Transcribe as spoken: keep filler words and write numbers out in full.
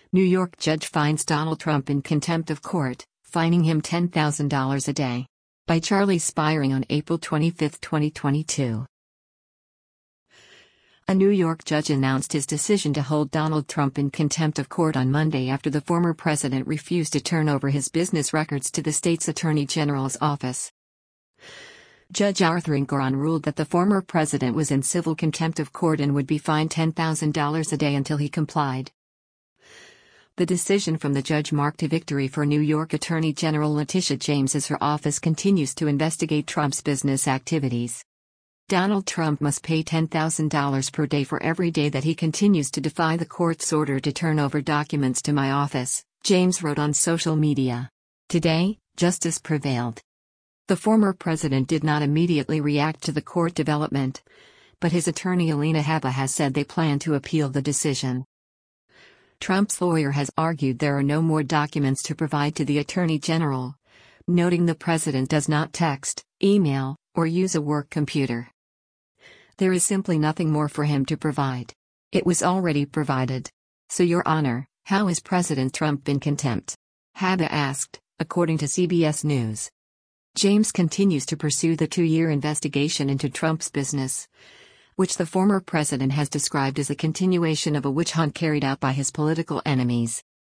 New York judge finds Donald Trump in contempt of court, fining him ten thousand dollars a day. By Charlie Spiring on April twenty-fifth, twenty twenty-two. A New York judge announced his decision to hold Donald Trump in contempt of court on Monday after the former president refused to turn over his business records to the state's attorney general's office. Judge Arthur Engoron ruled that the former president was in civil contempt of court and would be fined ten thousand dollars a day until he complied. The decision from the judge marked a victory for New York Attorney General Letitia James as her office continues to investigate Trump's business activities. Donald Trump must pay ten thousand dollars per day for every day that he continues to defy the court's order to turn over documents to my office, James wrote on social media. Today, justice prevailed. The former president did not immediately react to the court development, but his attorney Alina Habba has said they plan to appeal the decision. Trump's lawyer has argued there are no more documents to provide to the attorney general, noting the president does not text, email, or use a work computer. There is simply nothing more for him to provide. It was already provided. So, Your Honor, how is President Trump in contempt? Habba asked, according to C B S News. James continues to pursue the two-year investigation into Trump's business, which the former president has described as a continuation of a witch hunt carried out by his political enemies.